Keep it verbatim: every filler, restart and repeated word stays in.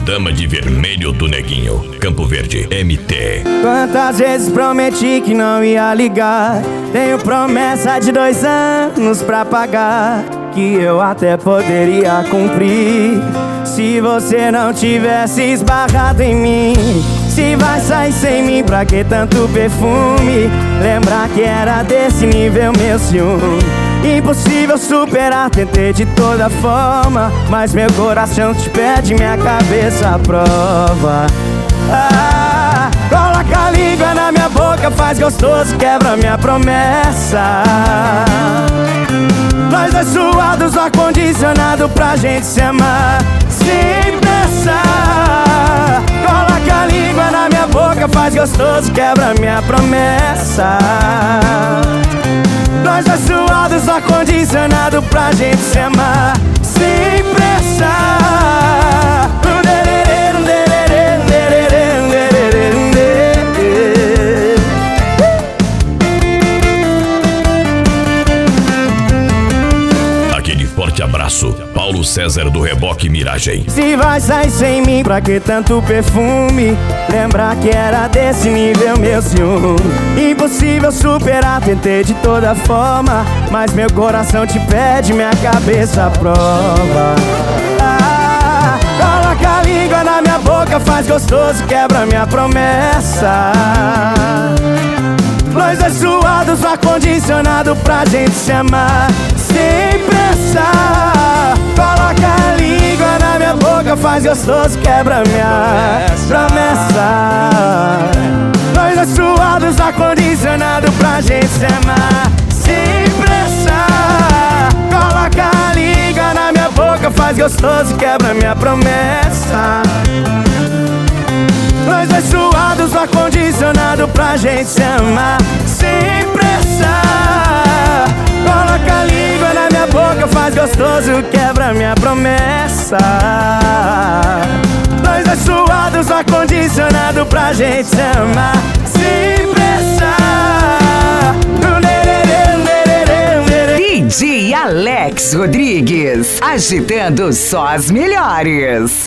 Dama de Vermelho do Neguinho, Campo Verde, M T. Quantas vezes prometi que não ia ligar? Tenho promessa de dois anos pra pagar, que eu até poderia cumprir se você não tivesse esbarrado em mim. Se vai sair sem mim, pra que tanto perfume? Lembrar que era desse nível meu ciúme. Impossível superar, tentei de toda forma, mas meu coração te pede, minha cabeça à prova. Ah, coloca a língua na minha boca, faz gostoso, quebra minha promessa. Nós dois suados no ar-condicionado pra gente se amar sem pressa. Coloca a língua na minha boca, faz gostoso, quebra minha promessa. Nós dois suados no ar-condicionado pra gente se amar sem pressa. Forte abraço, Paulo César do Reboque Miragem. Se vai sair sem mim, pra que tanto perfume? Lembrar que era desse nível meu ciúme. Impossível superar, tentei de toda forma, mas meu coração te pede, minha cabeça à prova. Ah, coloca a língua na minha boca, faz gostoso, quebra minha promessa. Nós dois suados no ar-condicionado pra gente se amar sem pressa. Coloca a língua na minha boca, faz gostoso, quebra minha promessa. Nós dois suados no ar-condicionado pra gente se amar sem pressa. Coloca a língua na minha boca, faz gostoso, quebra minha promessa. Nós dois suados no ar-condicionado pra gente se amar sem pressa. Coloca a língua na minha boca, faz gostoso, quebra minha promessa. Nós dois suados no ar-condicionado pra gente se amar sem pressa. D J Alex Rodrigues, agitando só as melhores.